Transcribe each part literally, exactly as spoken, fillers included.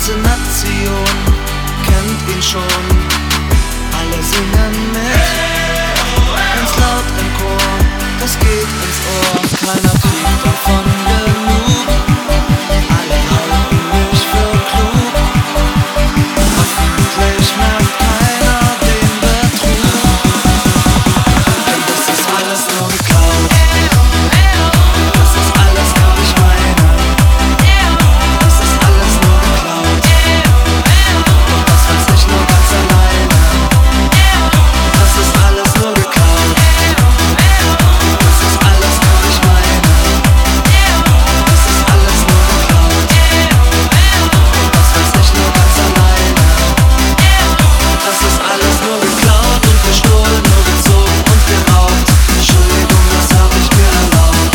ganze Nation kennt ihn schon. Alle singen mit, ganz laut im Chor, das geht ins Ohr. Keiner kriegt davon genug, alle halten mich für klug. Hoffentlich merkt keiner den Betrug, denn das ist alles nur geklaut. Das ist alles gar nicht meine. Das ist alles nur geklaut. Doch das weiß ich nur ganz alleine. Das ist alles nur geklaut. Das ist alles gar nicht meine. Das ist alles nur geklaut. Das weiß ich nur ganz alleine. Das ist alles nur geklaut und gestohlen, nur gezogen und geraubt. Entschuldigung, das hab ich mir erlaubt.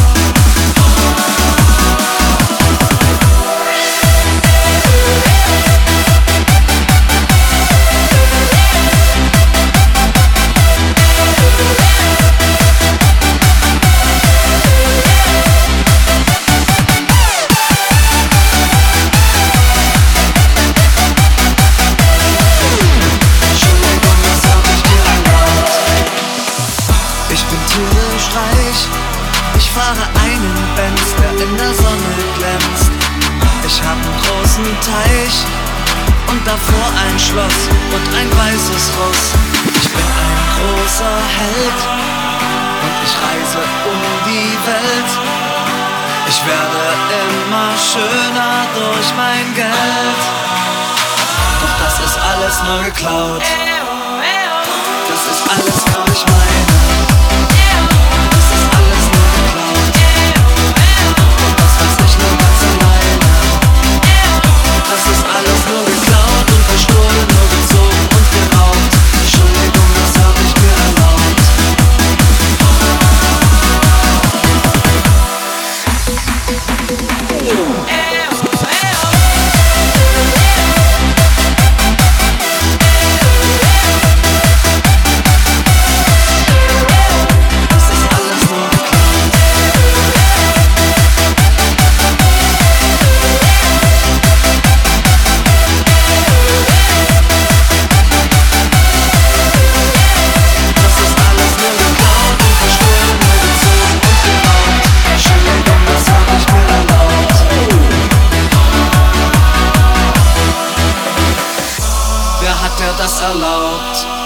Ich bin tierisch reich, ich fahre einen Benz, der in der Sonne glänzt. Ich hab einen großen Teich und davor ein Schloss und ein weißes Ross. Ich bin ein großer Held und ich reise um die Welt. Ich werde immer schöner durch mein Geld. Doch das ist alles nur geklaut. Das ist alles gar nicht meine. Das ist alles nur geklaut. Doch das weiß ich nur ganz alleine. Das ist alles nur geklaut und gestohlen, nur gezogen und geraubt. Entschuldigung, das hab ich mir erlaubt. Das ist alles nur geklaut. Das ist alles nur geklaut und gestohlen, nur gezogen und geraubt. Entschuldigung, das hab ich mir erlaubt. Wer hat dir das erlaubt?